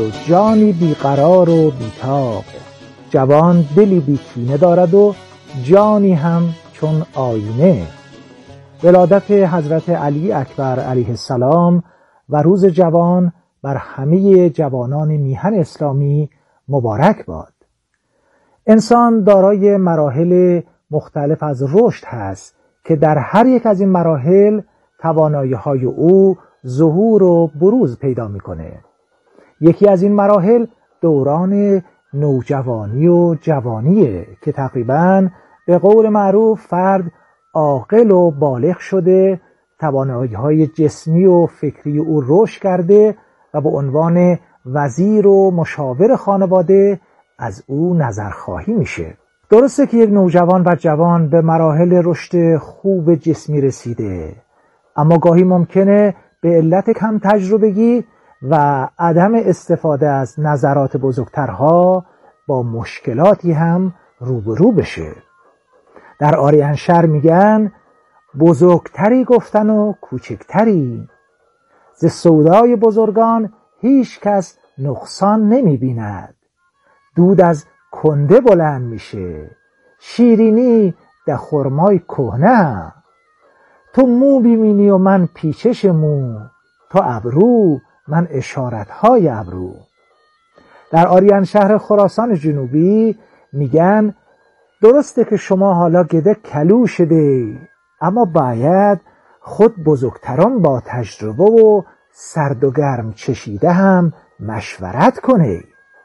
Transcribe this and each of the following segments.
جانی بیقرار و بیتاب. جوان دلی بی کینه دارد و جانی هم چون آینه. ولادت حضرت علی اکبر علیه السلام و روز جوان بر همه جوانان میهن اسلامی مبارک باد. انسان دارای مراحل مختلف از رشد هست که در هر یک از این مراحل توانایی‌های او ظهور و بروز پیدا می‌کنه. یکی از این مراحل دوران نوجوانی و جوانیه که تقریباً به قول معروف فرد عاقل و بالغ شده، توانایی‌های جسمی و فکری او رشد کرده و به عنوان وزیر و مشاور خانواده از او نظرخواهی میشه. درسته که یک نوجوان و جوان به مراحل رشد خوب جسمی رسیده، اما گاهی ممکنه به علت کم تجربگی و عدم استفاده از نظرات بزرگترها با مشکلاتی هم روبرو بشه. در آریانشهر میگن بزرگتری گفتن و کوچکتری، ز سودای بزرگان هیچ کس نقصان نمی بیند. دود از کنده بلند میشه، شیرینی ده خرمای کهنه. تو مو بیمینی و من پیچش مو، تو ابرو من اشارتهای ابرو. در آریانشهر خراسان جنوبی میگن درسته که شما حالا گده کلو شده، اما باید خود بزرگتران با تجربه و سرد و گرم چشیده هم مشورت کنه.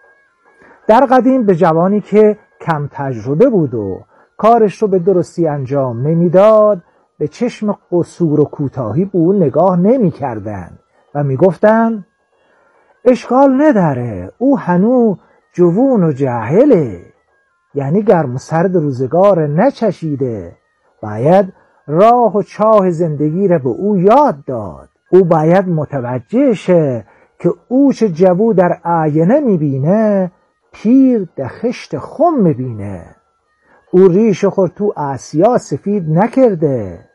در قدیم به جوانی که کم تجربه بود و کارش رو به درستی انجام نمیداد به چشم قصور و کوتاهی به اون نگاه نمی کردن و می گفتن اشکال نداره، او هنو جوون و جاهله، یعنی گرم و سرد روزگار نچشیده، باید راه و چاه زندگی را به او یاد داد. او باید متوجه شه که او چه جوو در آینه میبینه، پیر در خشت خم میبینه. او ریش خور تو آسیا سفید نکرده،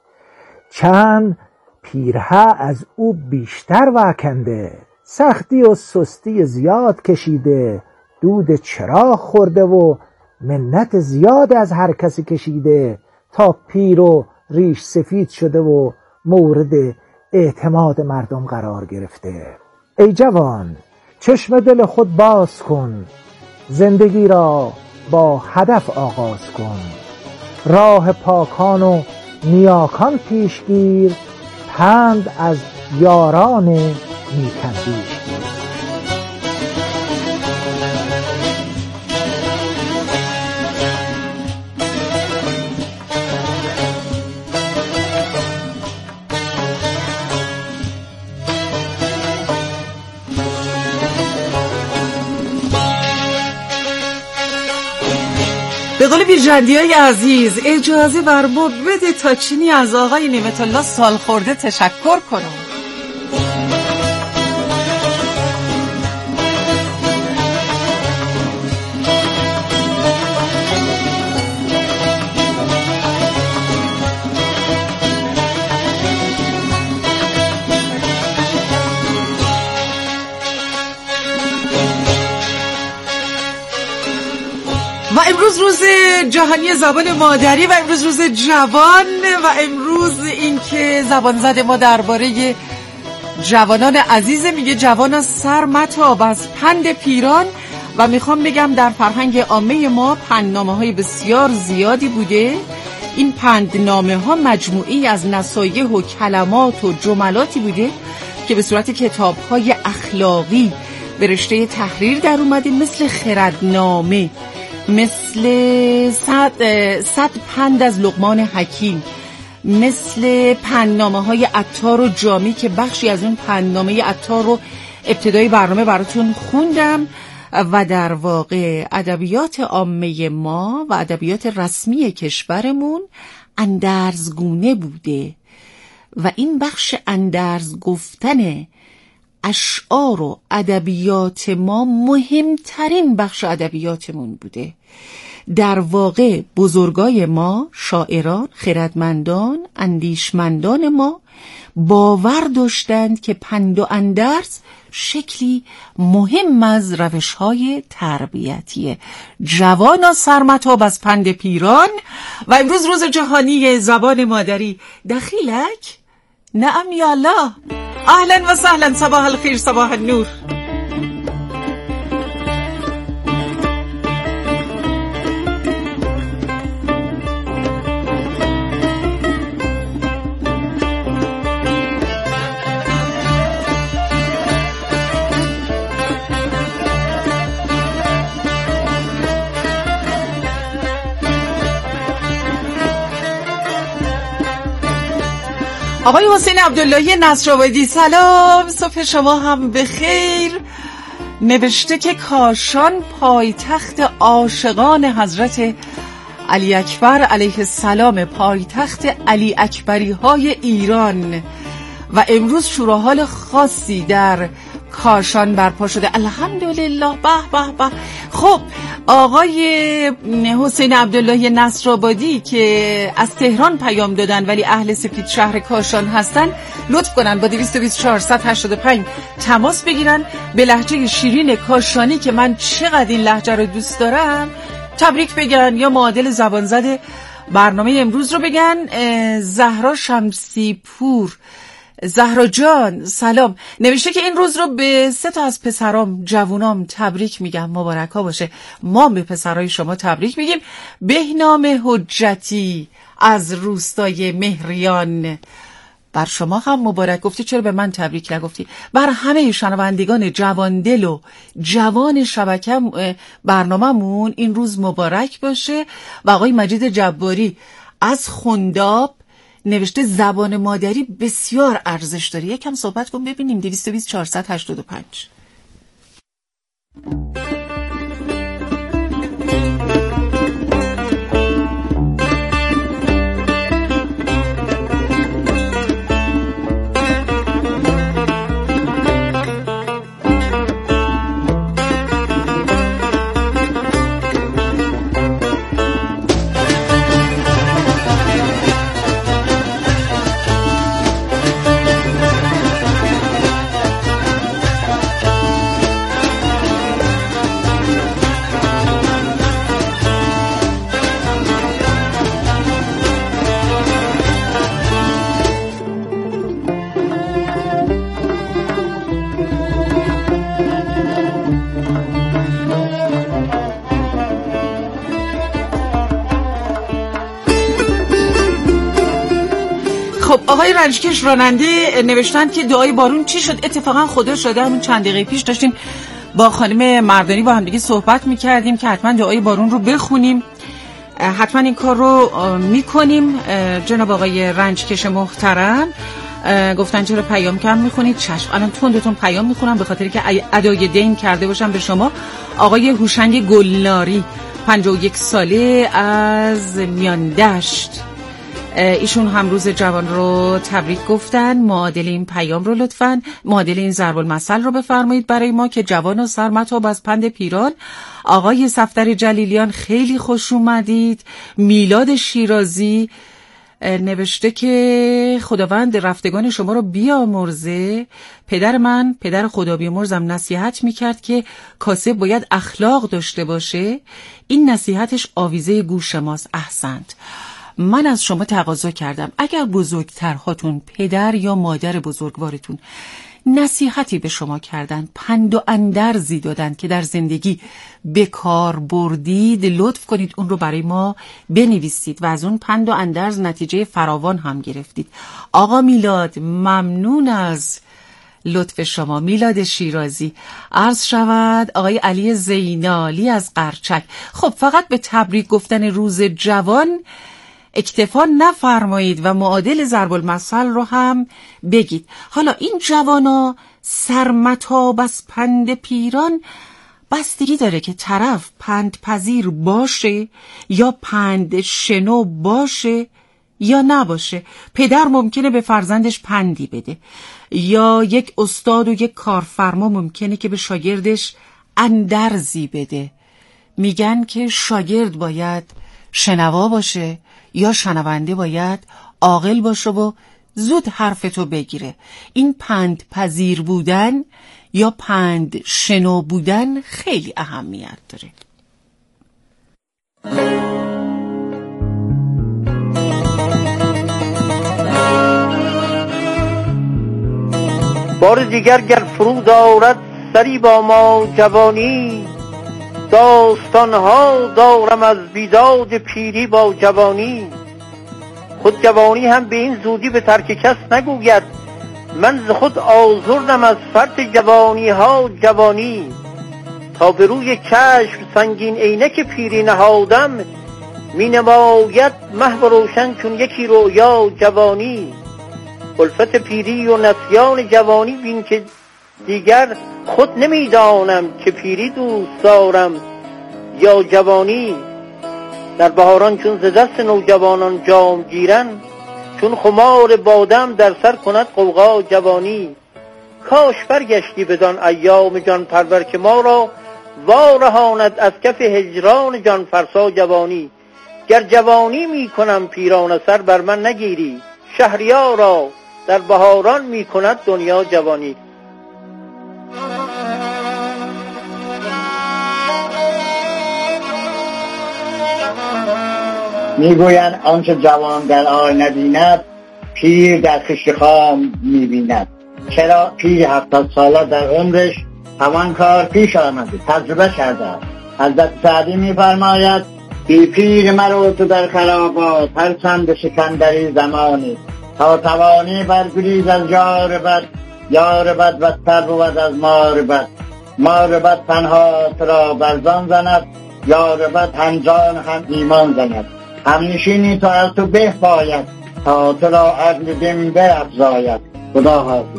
چند پیرها از او بیشتر واکنده. سختی و سستی زیاد کشیده، دود چراغ خورده و منت زیاد از هر کسی کشیده تا پیر و ریش سفید شده و مورد اعتماد مردم قرار گرفته. ای جوان، چشم دل خود باز کن، زندگی را با هدف آغاز کن. راه پاکان و نیاکان پیشگیر، پند از یاران نیکندیش گیر. به قول بیرجندیای عزیز اجازه بر ما بده تا چینی از آقای نعمت الله سالخورده تشکر کنم. و امروز روز جهانی زبان مادری و امروز روز جوان و امروز اینکه زبان زد ما درباره جوانان عزیز میگه جوان سر متاب از پند پیران. و میخوام بگم در فرهنگ عامه ما پندنامه‌های بسیار زیادی بوده. این پندنامه‌ها مجموعی از نصایح و کلمات و جملاتی بوده که به صورت کتاب‌های اخلاقی به رشته تحریر در اومده، مثل خردنامه، مثل صد پند از لقمان حکیم، مثل پندنامه‌های عطار و جامی که بخشی از اون پندنامه عطار رو ابتدای برنامه براتون خوندم. و در واقع ادبیات عامه ما و ادبیات رسمی کشورمون اندرزگونه بوده و این بخش اندرز گفتن اشعار و ادبیات ما مهمترین بخش ادبیاتمون بوده. در واقع بزرگای ما، شاعران، خردمندان، اندیشمندان ما باور داشتند که پند و اندرز شکلی مهم از روش‌های تربیتی جوان سرمتاب از پند پیران. و امروز روز جهانی زبان مادری. دخیلک؟ نعم یا الله. اهلا و سهلا، صباح الخیر، صباح النور. آقای حسین عبداللهی نصرآبادی، سلام، صبح شما هم بخیر. نوشته که کاشان پایتخت عاشقان حضرت علی اکبر علیه السلام، پایتخت علی اکبری های ایران، و امروز شورای خاصی در کاشان برپا شده. الحمدلله. به به به. خب آقای حسین عبداللهی نصرآبادی که از تهران پیام دادن ولی اهل سپید شهر کاشان هستن، لطف کنن با 22485 تماس بگیرن، به لهجه شیرین کاشانی که من چقدر این لهجه رو دوست دارم تبریک بگن یا معادل زبان زده برنامه امروز رو بگن. زهرا شمسی پور، زهرا جان سلام، نوشته که این روز رو به 3 از پسرام جوونام تبریک میگم، مبارک ها باشه. ما به پسرای شما تبریک میگیم. بهنام حجتی از روستای مهریان، بر شما هم مبارک. گفتی چرا به من تبریک نگفتی؟ بر همه شنوندگان جواندل و جوان شبکه برنامه‌مون این روز مبارک باشه. و آقای مجید جباری از خنداب نوشته زبان مادری بسیار ارزش داره. یکم صحبت کن ببینیم. 22485. آقای رنجکش راننده نوشتن که دعای بارون چی شد؟ اتفاقا خدا شده همون چند دقیقه پیش داشتیم با خانم مردانی با هم دیگه صحبت میکردیم که حتما دعای بارون رو بخونیم. حتما این کار رو میکنیم. جناب آقای رنجکش محترم گفتن چرا پیام کم میخونید؟ چشم، الان تون پیام میخونم به خاطر که ادای دین کرده باشم به شما. آقای هوشنگ گلناری 51 ساله از میاندشت، ایشون هم روز جوان رو تبریک گفتن. معادل این پیام رو لطفاً، معادل این ضرب المثل رو بفرمایید برای ما که جوان و سرمتاب از پند پیران. آقای صفدر جلیلیان خیلی خوش اومدید. میلاد شیرازی نوشته که خداوند رفتگان شما رو بیامرزه. پدر من، پدر خدا بیامرزم، نصیحت میکرد که کاسب باید اخلاق داشته باشه. این نصیحتش آویزه گوش ماست. احسنت. من از شما تقاضا کردم اگر بزرگترهاتون، پدر یا مادر بزرگوارتون نصیحتی به شما کردن، پند و اندرزی دادن که در زندگی به کار بردید، لطف کنید اون رو برای ما بنویسید و از اون پند و اندرز نتیجه فراوان هم گرفتید. آقا میلاد ممنون از لطف شما. میلاد شیرازی. عرض شود آقای علی زینالی از قرچک. خب فقط به تبریک گفتن روز جوان اکتفا نفرمایید و معادل ضرب المثل رو هم بگید. حالا این جوانا سرمتاب از پند پیران بستگی داره که طرف پند پذیر باشه یا پند شنو باشه یا نباشه. پدر ممکنه به فرزندش پندی بده یا یک استاد و یک کارفرما ممکنه که به شاگردش اندرزی بده. میگن که شاگرد باید شنوا باشه یا شنونده باید عاقل باشه و زود حرفتو بگیره. این پند پذیر بودن یا پند شنو بودن خیلی اهمیت داره. بار دیگر گر فرود آرد سری با ما جوانی، داستانها دارم از بیداد پیری با جوانی. خود جوانی هم به این زودی به ترک کس نگوید، من ز خود آزردم از فرط جوانی ها جوانی. تا به روی چشم سنگین عینک پیری نهادم، می نماید محو روشن چون یکی رویا جوانی. الفت پیری و نسیان جوانی بین که دیگر خود نمیدانم که پیری دوست دارم یا جوانی. در بهاران چون ز دست نوجوانان جام گیرن، چون خمار بادم در سر کند غوغا جوانی. کاش برگشتی بدان ایام جان پرور که ما را وارهاند از کف هجران جان فرسا جوانی. گر جوانی می کنم پیرانه سر بر من نگیری، شهریارا در بهاران می کند دنیا جوانی. میگویند آنچه جوان در آینه بیند، پیر در خشت خام میبیند. چرا پیر 70 ساله در عمرش همان کار پیش آمده، تجربه کرده. حضرت سعدی میفرماید بی پیر مرو تو در خرابات، هر چند سکندری زمانی. تا توانی برگریز از یار بد، یار بد بدتر بود از مار بد. مار بد تنها تو را برزان زند، یار بد هم جان هم ایمان زند. همنشینی تو از تو به باید، تا تو را عدل دین برافزاید. خدا حافظ.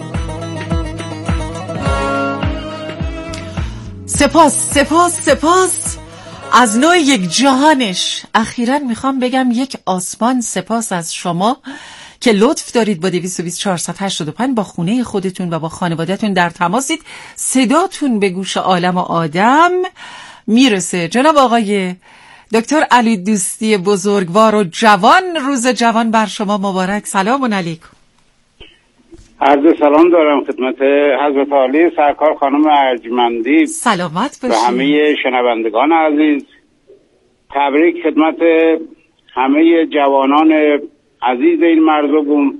سپاس سپاس سپاس از نوع یک جهانش. اخیراً میخوام بگم یک آسمان سپاس از شما که لطف دارید با 22485 با خونه خودتون و با خانوادهتون در تماسید. صداتون به گوش عالم و آدم میرسه. جناب آقای دکتر علی دوستی بزرگوار و جوان، روز جوان بر شما مبارک. سلام علیکم. عرض سلام دارم خدمت حضرت عالی سرکار خانم ارجمندی، سلامت باشید. و همه شنوندگان عزیز. تبریک خدمت همه جوانان عزیز این مرزبون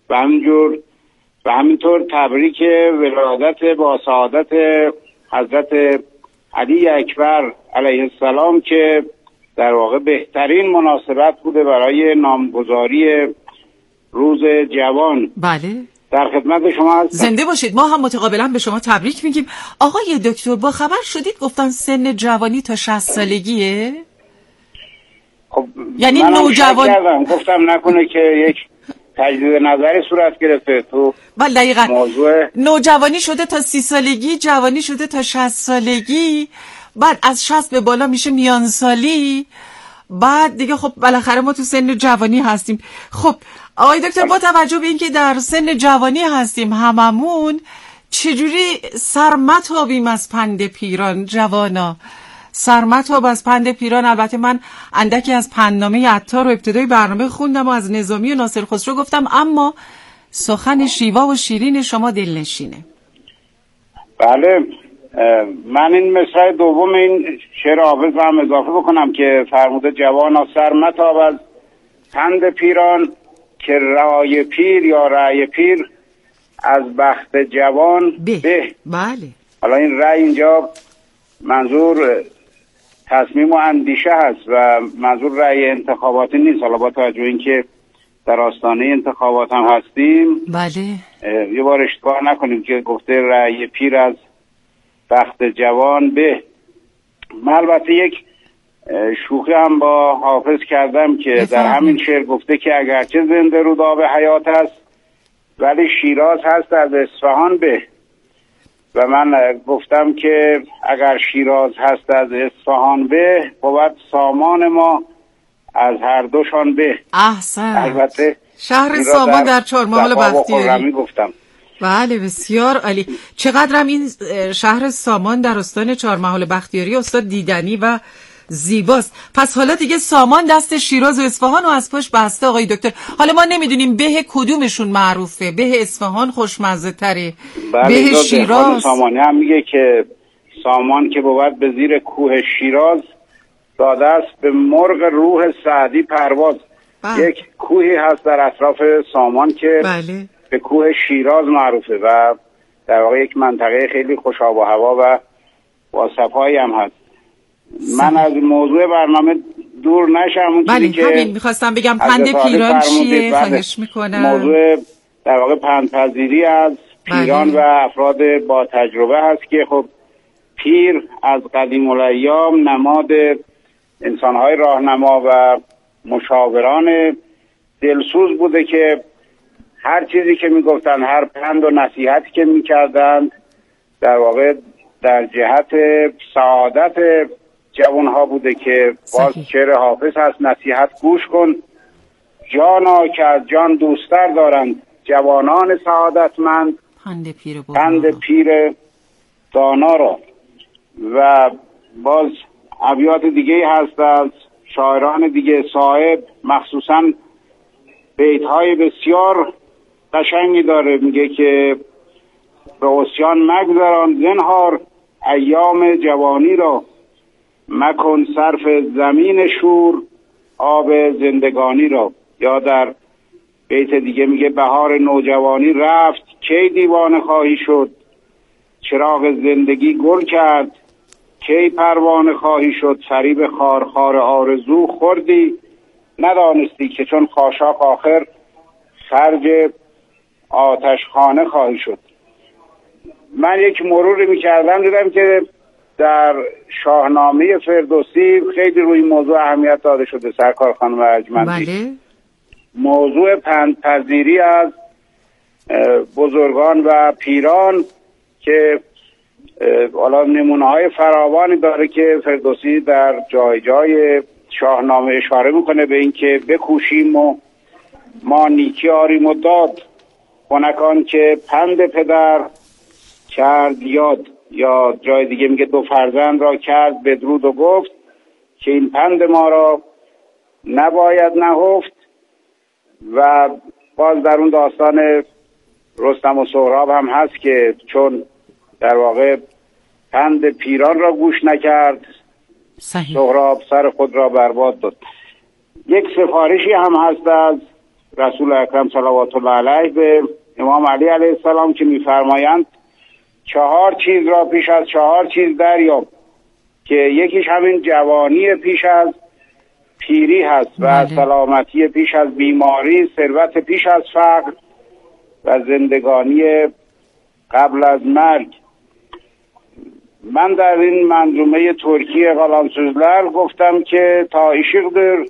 و همینطور تبریک ولادت با سعادت حضرت علی اکبر علیه السلام که در واقع بهترین مناسبت بوده برای نامگذاری روز جوان. بله، در خدمت شما هستم. زنده باشید. ما هم متقابلا به شما تبریک میگیم. آقای دکتر با خبر شدید گفتن سن جوانی تا 60 سالگیه؟ خب یعنی نوجوان گفتم نکنه که یک تجدید نظری صورت گرفته تو بله دقیقاً موضوع. نوجوانی شده تا 30 سالگی، جوانی شده تا 60 سالگی، بعد از 60 به بالا میشه میان سالی، بعد دیگه خب بالاخره ما تو سن جوانی هستیم. خب آقای دکتر با توجه به اینکه در سن جوانی هستیم هممون، چجوری سرمتابیم از پند پیران؟ جوانا سرمتاب از پند پیران. البته من اندکی از پندنامه عطار رو ابتدای برنامه خوندم و از نظامی و ناصر خسرو گفتم، اما سخن شیوا و شیرین شما دلنشینه. بله، من این مصرع دوم این شعر حافظ هم اضافه بکنم که فرموده جوانا سرمتاب از پند پیران، که رای پیر یا رای پیر از بخت جوان به. بله. حالا این رای اینجا منظور تصمیم و اندیشه هست و منظور رای انتخاباتی نیست. حالا با توجه این در آستانه انتخابات هم هستیم، بله، یه بار اشتباه نکنیم که گفته رای پیر از بخت جوان به. من البته یک شوخی هم با حافظ کردم که در همین شعر گفته که اگرچه زنده روداب حیات است، ولی شیراز هست از اصفهان به. و من گفتم که اگر شیراز هست از اصفهان به، بود سامان ما از هر دوشان به. احسن. البته شهر سامان در چهارمحال بختیاری گفتم. بله بسیار عالی. چقدرم این شهر سامان در استان چهارمحال بختیاری استاد دیدنی و زیباست. پس حالا دیگه سامان دست شیراز و اصفهان و از پشت بسته آقای دکتر. حالا ما نمیدونیم به کدومشون معروفه، به اصفهان خوشمزه تره، به شیراز. سامانی هم میگه که سامان که بود به زیر کوه شیراز، داده است به مرغ روح سعدی پرواز. یک کوهی هست در اطراف سامان که بله. به کوه شیراز معروفه و در واقع یک منطقه خیلی خوش آب و هوا و با صفایی هم هست. من از موضوع برنامه دور نشم. بله همین میخواستم بگم پند پیران چیه؟ خواهش میکنم. موضوع در واقع پندپذیری از پیران و افراد با تجربه هست که خب پیر از قدیم الایام نماد انسانهای راهنما و مشاوران دلسوز بوده که هر چیزی که میگفتن، هر پند و نصیحتی که میکردند در واقع در جهت سعادت جوانها بوده که باز شعر حافظ هست: نصیحت گوش کن جانا که از جان دوستر دارند، جوانان سعادتمند پند پیر دانا را. و باز ابیات دیگه هست از شاعران دیگه. صاحب مخصوصا بیت‌های بسیار قشنگی داره، میگه که به عصیان مگذران زنهار ایام جوانی را، مکن صرف زمین شور آب زندگانی را. یا در بیت دیگه میگه بهار نوجوانی رفت کی دیوانه خواهی شد، چراغ زندگی گل کرد کی پروانه خواهی شد، فریب خارخار آرزو خوردی ندانستی که چون خاشاک آخر خرج آتش خانه خواهی شد. من یک مروری میکردم دیدم که در شاهنامه فردوسی خیلی روی موضوع اهمیت داده شده سرکار خانم ارجمندی. بله. موضوع پندپذیری از بزرگان و پیران که حالا نمونه‌های فراوانی داره که فردوسی در جای جای شاهنامه اشاره میکنه به این که بکوشیم و ما نیکی آریم و داد، خنکان که پند پدر کرد یاد. یا جای دیگه میگه دو فرزند را کرد بدرود و گفت که این پند ما را نباید نهفت. و باز در اون داستان رستم و سهراب هم هست که چون در واقع پند پیران را گوش نکرد سهراب سر خود را برباد داد. یک سفارشی هم هست از رسول اکرم صلوات الله علیه به امام علی علیه السلام که میفرمایند 4 چیز را پیش از 4 چیز دریاب، که یکیش همین جوانی پیش از پیری هست و سلامتی پیش از بیماری، ثروت پیش از فقر و زندگانی قبل از مرگ. من در این منظومه ترکی قالانسوزلر گفتم که تا ایشیقدر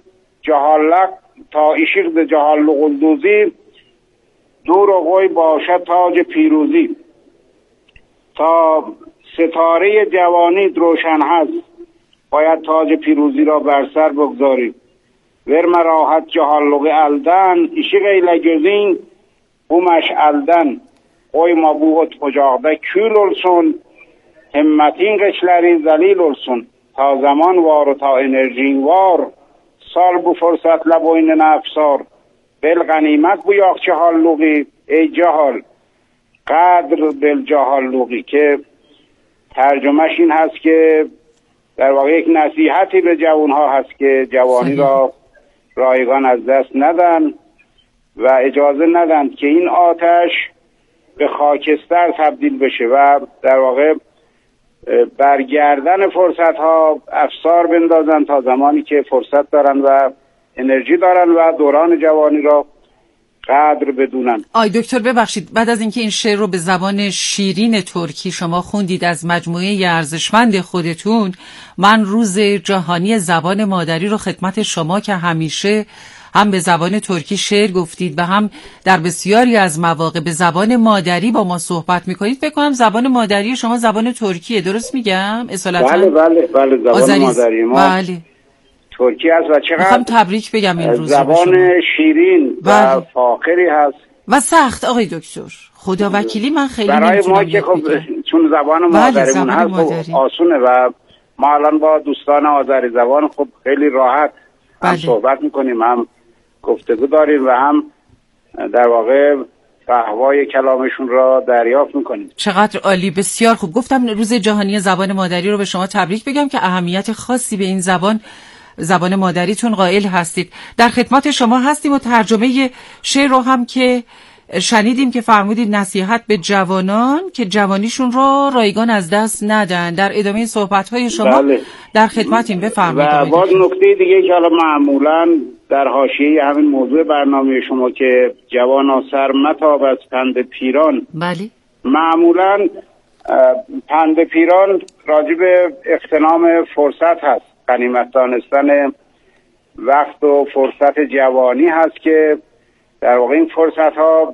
جهالق قلدوزی دور و قوی باشد تاج پیروزی. تا ستاره جوانی روشن هست باید تاج پیروزی را بر سر بگذاریم. ور مراحت جهالق الدن ایشیق ایلگزین بومش الدن قوی ما بوغت اجاقده کول olsun همتین قشلری زلیل olsun تا زمان وار و تا انرژین وار سال بو فرصت لبوین نفسار بل غنیمت بو یاق جهالقی ای جهال قدر بل جهالقی، که ترجمهش این هست که در واقع یک نصیحتی به جوانها هست که جوانی را رایگان از دست ندن و اجازه ندن که این آتش به خاکستر تبدیل بشه و در واقع برگردن فرصت ها افسار بندازن تا زمانی که فرصت دارن و انرژی دارن و دوران جوانی را قدر بدونن. آی دکتر ببخشید، بعد از اینکه این شعر رو به زبان شیرین ترکی شما خوندید از مجموعه ارزشمند خودتون، من روز جهانی زبان مادری رو خدمت شما که همیشه هم به زبان ترکی شعر گفتید و هم در بسیاری از مواقع به زبان مادری با ما صحبت میکنید. فکر کنم زبان مادری شما زبان ترکیه، درست میگم؟ اصالتا بله زبان مادری ما ترکی است و چقدر میخوام تبریک بگم این روز زبان شیرین و فاخری هست و سخت آقای دکتر. خدا وکیلی من خیلی برای ما که خب چون زبان مادریمون هست خب آسونه و ما الان با دوستان آذری زبان خب خیلی راحت هم صحبت میکنیم، هم گفتگو داریم و هم در واقع فحوای کلامشون را دریافت میکنیم. چقدر عالی، بسیار خوب. گفتم روز جهانی زبان مادری رو به شما تبریک بگم که اهمیت خاصی به این زبان مادریتون قائل هستید. در خدمت شما هستیم و ترجمه شعر رو هم که شنیدیم که فرمودید نصیحت به جوانان که جوانیشون رو رایگان از دست ندن. در ادامه صحبت‌های شما در خدمتیم، بفرمایید. و باز نکته دیگه که حالا معمولاً در حاشیه همین موضوع برنامه شما که جوانا سر متاب از پند پیران، بله، معمولاً پند پیران راجع به اغتنام فرصت هست، غنیمت دانستن وقت و فرصت جوانی هست که در واقع این فرصت ها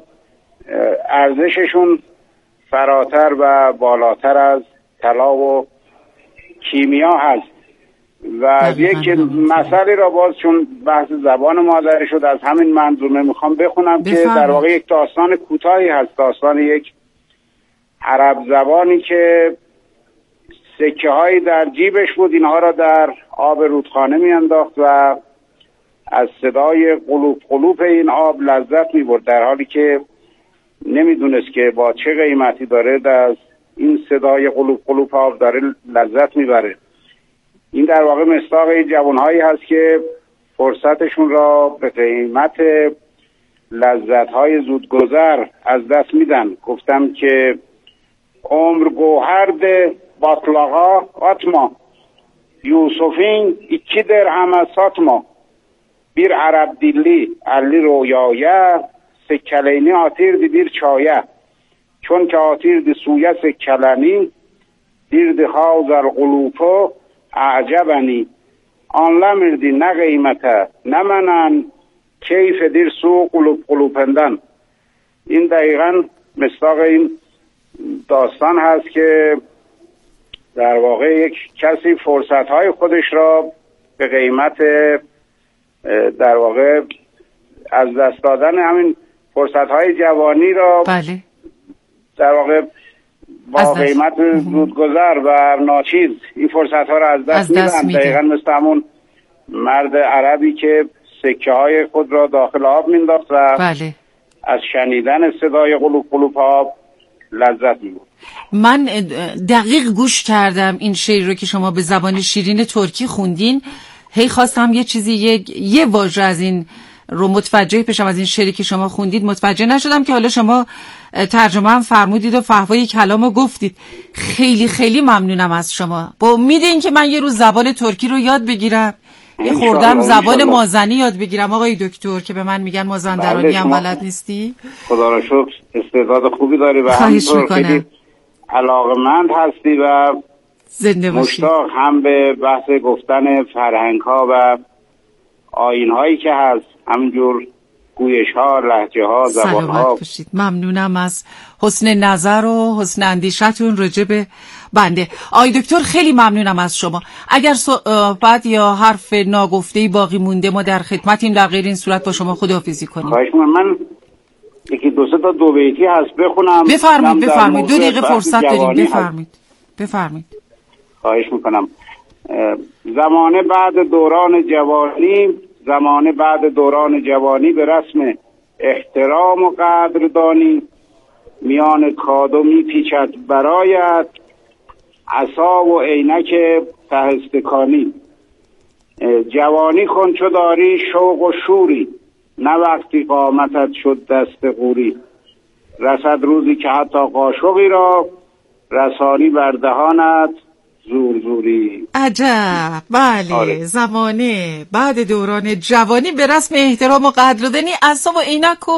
ارزششون فراتر و بالاتر از طلا و کیمیا هست. و یک مسئله را باز چون بحث زبان مادری شد از همین منظومه میخوام بخونم که در واقع یک داستان کوتاهی هست، داستان یک عرب زبانی که سکه هایی در جیبش بود، اینها را در آب رودخانه میانداخت و از صدای قلوب قلوب این آب لذت میبرد، در حالی که نمیدونست که با چه قیمتی داره از این صدای قلوب قلوب آب داره لذت میبره. این در واقع مصداق جوانهایی هست که فرصتشون را به قیمت لذت‌های زودگذر از دست میدن. گفتم که عمر گوهرد باطلاقا آتما یوسفین 2 درهم ساتما bir Arab dilli alli royaya sekkeleyni atirdi bir çaya çon ki atirdi suya sekkeleni dirdi havzal qulufu acabani anlamirdi ne kıymete ne menen keyfedir su qulupenden. این دقیقاً مصداق این داستان هست که در واقع یک کسی فرصت‌های خودش را به قیمت در واقع از دست دادن همین فرصت‌های جوانی را بله. در واقع با قیمت زودگذر و ناچیز این فرصت‌ها را از دست میدن. دقیقاً مثل همون مرد عربی که سکه‌های خود را داخل آب مینداخت و بله. از شنیدن صدای قلوب قلوب آب لذت می‌برد. من دقیق گوش کردم این شعر رو که شما به زبان شیرین ترکی خوندین. هی خواستم یه چیزی یه واژه از این رو متوجه بشم، از این شعری که شما خوندید متوجه نشدم که حالا شما ترجمه هم فرمودید و فحوای کلامو گفتید. خیلی خیلی ممنونم از شما. با امید این که من یه روز زبان ترکی رو یاد بگیرم، یه خوردم زبان مازنی یاد بگیرم. آقای دکتر که به من میگن مازندرانی هم بلد نیستی. خدا را شکر استعداد خوبی داری و همینطور خیلی علاقه‌مند هستی و زنده باشی. مشتاق هم به بحث گفتن فرهنگ ها و آیین هایی که هست، همینجور گویش ها، لهجه ها، زبان ها. ممنونم از حسن نظر و حسن اندیشتون راجع به بنده. آقای دکتر خیلی ممنونم از شما. اگر صحبت یا حرف ناگفته‌ای باقی مونده ما در خدمتیم، در غیر این صورت با شما خداحافظی کنیم. خواهش می‌کنم. من یکی دو سه تا دو بیتی هست بخونم. بفرمایید 2 دقیقه فرصت داریم. بفرمایید. خواهش میکنم. زمانه بعد دوران جوانی به رسم احترام و قدردانی میان کادو میپیچد برایت عصا و عینک تهستکانی. جوانی کن چو داری شوق و شوری نه وقتی قامتت شد دست غوری. رسد روزی که حتی قاشقی را رسانی بر دهانت زور زوری. عجب. بله. آره. زمانه بعد دوران جوانی به رسم احترام و قدردانی عصا و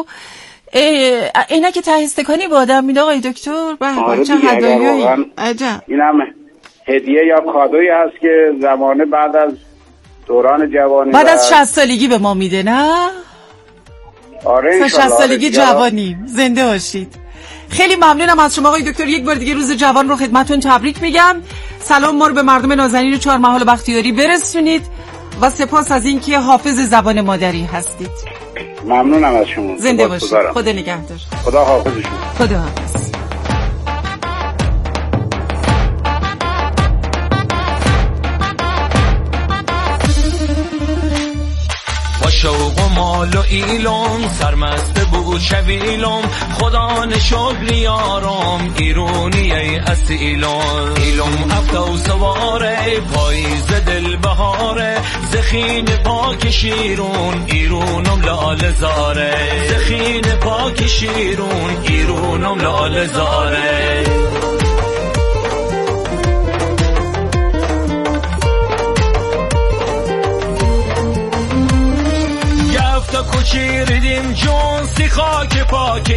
عینک تهستکانی به آدم میده. آقای دکتر آره چه هدایایی. عجب. این هم هدیه یا کادویی هست که زمانه بعد از دوران جوانی بعد از 60 سالگی به ما میده. نه آره 60 سالگی جوانیم. زنده باشید. خیلی ممنونم از شما آقای دکتر. یک بار دیگه روز جوان رو خدمتتون تبریک میگم. سلام ما رو به مردم نازنین چهارمحال بختیاری برسونید و سپاس از اینکه حافظ زبان مادری هستید. ممنونم از شما. زنده باشید. خدا نگهدار. خدا حافظ شما. خدا حافظ. شوق و مال و ایلم سرمست بود شویلم خدا نشکر یارم ایرونی ای اصیلم ایلم افتا و سواره پاییز دل بهاره زخین پاک شیرون ایرونم لال زاره زخین پاک شیرون ایرونم لال زاره تا کچیردیم جونسی خاک پاک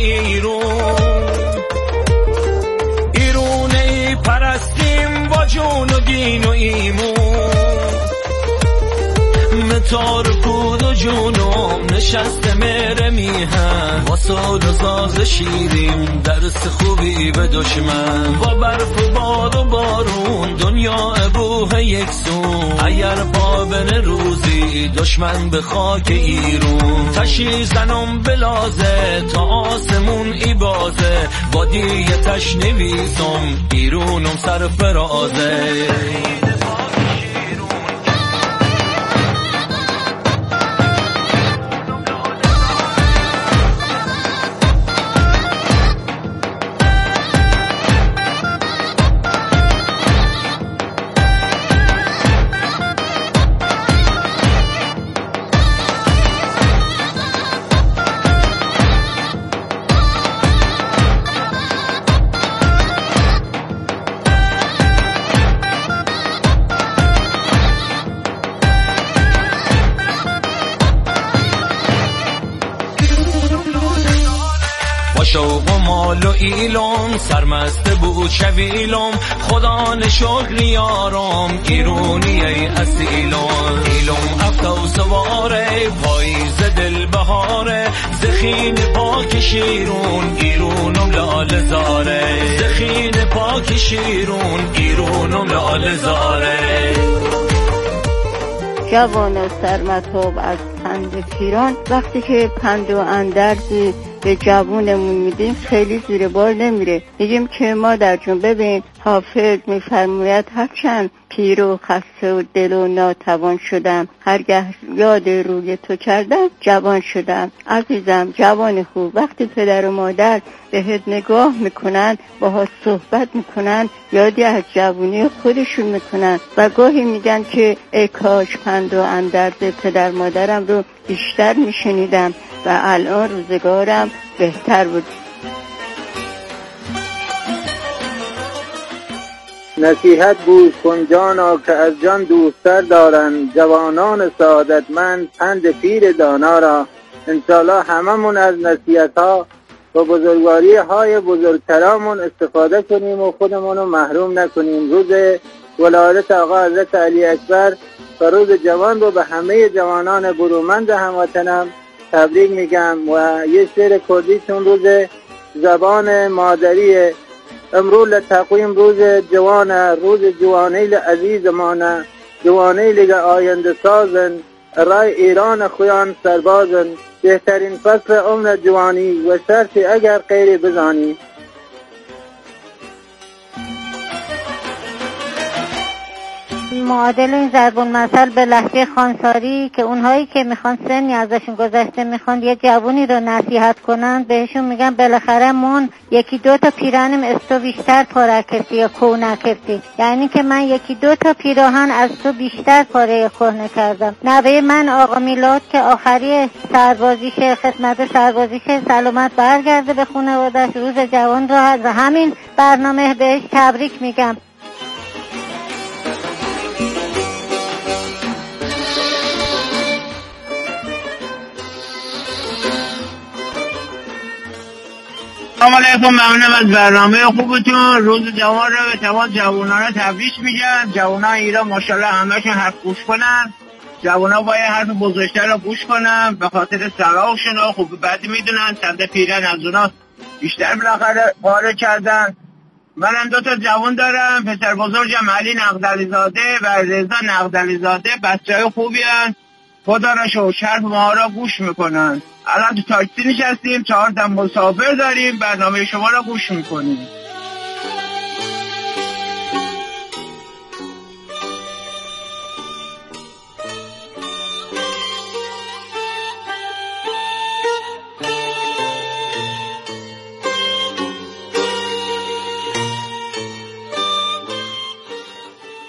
ایرونه پرستیم با جون و دین و ایمون متار کود و جونم نشسته مهر میهن با سال و ساز شیریم درس خوبی به دشمن با برف و باد و بارون دنیا ابوه یک سون اگر پا بن روزی دشمن به خاک ایرون تشی زنم بلازه تا آسمون ای بازه با دیگه تش نویسم ایرونم سر فرازه شوق و مال و ایلم سرمست بود شویلم خدا نشکر یارم ایرونی ای اصیلم ایلم افتا و سواره پاییز دل بهاره زخین پاک شیرون ایرونم لال زاره زخین پاک شیرون ایرونم لال زاره جوان سرمطاب از پند پیران وقتی که پند و اندرز به جوونمون میدیم خیلی زیر بار نمیره. میگیم که مادر جون ببین حافظ میفرماید هرچند پیر و خسته و دل و ناتوان شدم هرگاه یاد روی تو کردم جوان شدم. عزیزم جوان خوب وقتی پدر و مادر بهت نگاه میکنن باهات صحبت میکنن یادی از جوانی خودشون میکنن و گاهی میگن که ای کاش پند و اندرز پدر مادرم رو بیشتر میشنیدم و الان روزگارم بهتر بود. نصیحت گوش کن جانا که از جان دوستر دارن جوانان سعادتمند پند پیر دانا را. انشالله هممون از نصیحت ها و بزرگواری های بزرگترامون استفاده کنیم و خودمون رو محروم نکنیم. روز ولادت آقا حضرت علی اکبر و روز جوان رو به همه جوانان برومند هموطنم تبریک میگم و یه شعر کردی چون روز زبان مادری امروز لتقویم روز جوان روز جوانیل عزیز مانه جوانیل آینده سازن رای ایران خویان سربازن بهترین فصل عمر جوانی و شرطی اگر غیر بزانی. معادل این ضرب المثل به لهجه خانساری که اونهایی که میخوان سنی ازشون گذشته میخوان یه جوونی رو نصیحت کنن بهشون میگن بالاخره من یکی دو تا پیراهنم از تو بیشتر پاره کردی یا کهنه کردی، یعنی که من یکی دو تا پیراهن از تو بیشتر پاره کهنه کردم. نوه من آقا میلاد که آخری سربازیشه خدمت سربازیشه سلامت برگرده به خانواده‌اش روز جوان رو از همین برنامه بهش تبریک میگم. سلام علیکم، ممنونم از برنامه خوبتون. روز جوان رو به تمام جوانان رو تبریک میگم. جوانان ایران ماشاءالله همه‌شون حرف گوش کنن. جوانان باید حرف بزرگتر رو گوش کنن به خاطر صلاحشون رو خوب بد میدونن. چند پیرن از اونا بیشتر بالاخره پاره کردن. منم دو تا جوان دارم، پسر بزرگم علی نقدلی زاده و رضا نقدلی زاده، بچه‌های خوبی هستن. خدا را شکر شرف ما را گوش میکنن. الان تو تاکسی نشستیم، 4 تا مسافر داریم، برنامه شما را گوش میکنیم.